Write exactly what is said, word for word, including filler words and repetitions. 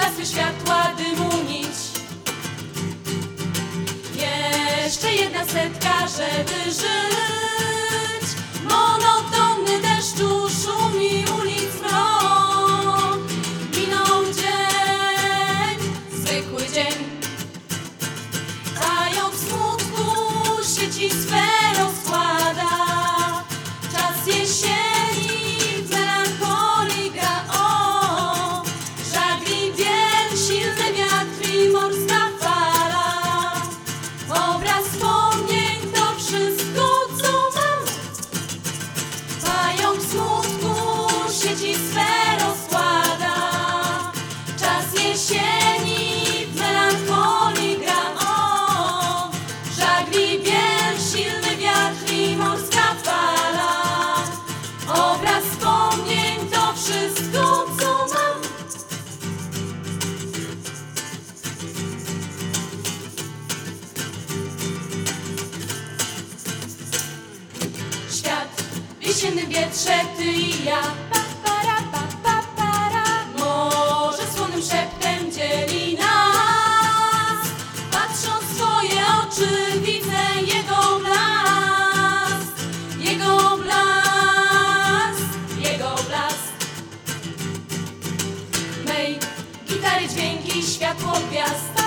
gasły światła, dymu nić. Jeszcze jedna setka, żeby żyć. Monotonny deszczu szumi ulic mrok. Minął dzień, zwykły dzień. Pająk w smutku sieci swe rozkłada. Czas jesieni w melancholii gra. O, żagli biel, silny wiatr i morska fala. Obraz wspomnień to wszystko, co mam. Pająk w smutku sieci swe rozkłada. Czas jesieni w melancholii gra. O, żagli biel, silny wiatr i morska fala. Obraz wspomnień to wszystko, co mam. Świat w jesiennym wietrze, ty i ja. Pa, para, pa, pa, para. Morze słonym szeptem dzieli nas. Patrząc w swoje oczy, widzę jego blask. Jego blask, jego blask. Mej gitary dźwięki, światło gwiazd.